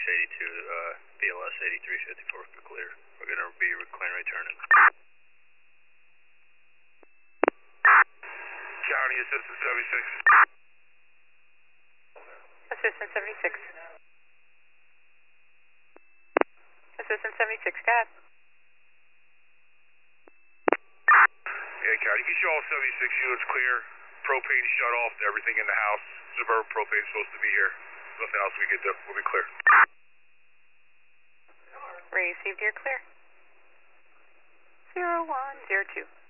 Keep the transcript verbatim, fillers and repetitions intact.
eighty-two, uh, B L S eighty-three fifty-four for clear. We're going to be clear returning. County Assistant seventy-six. Assistant seventy-six. Assistant seventy-six, go ahead. Yeah, County, you can show all seventy-six units clear. Propane shut off to everything in the house. Suburban propane is supposed to be here. Nothing else we can do. We'll be clear. Received, you're clear. Zero one zero two.